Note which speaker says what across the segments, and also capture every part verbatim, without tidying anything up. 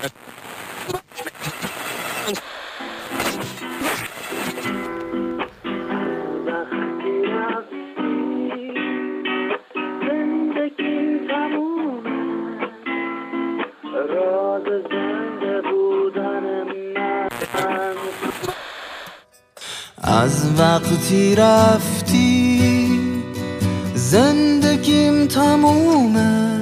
Speaker 1: از وقتی رفتی زندگیم تمومه،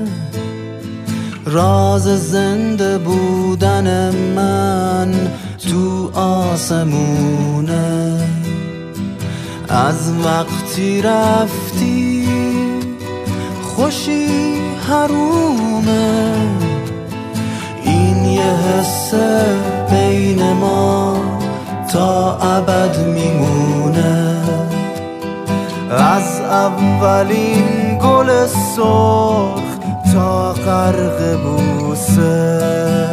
Speaker 1: راز زنده بودن من تو آسمونه. از وقتی رفتی خوشی حرومه، این یه حس بین ما تا ابد میمونه. از اولین گل سرخ تا غرق بوسه،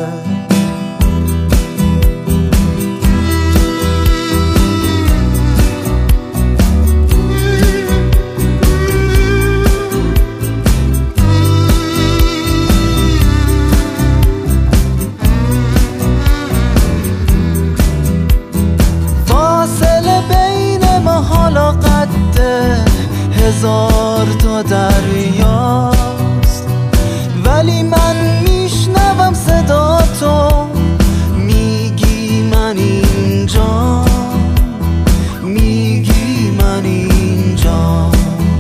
Speaker 1: حالا قد هزار تا دریاست، ولی من میشنوم صدا تو، میگی من اینجا، میگی من اینجا.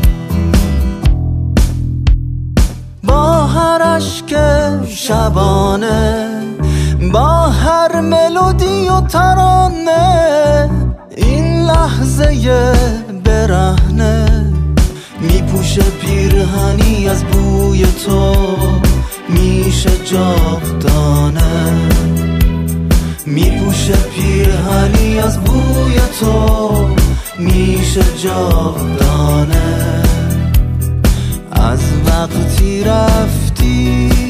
Speaker 1: با هر اشک شبانه، با هر ملودی و ترانه، این لحظه برهنه میپوشه پیرهنی از بوی تو، میشه جاودانه. میپوشه پیرهنی از بوی تو، میشه جاودانه. از وقتی رفتی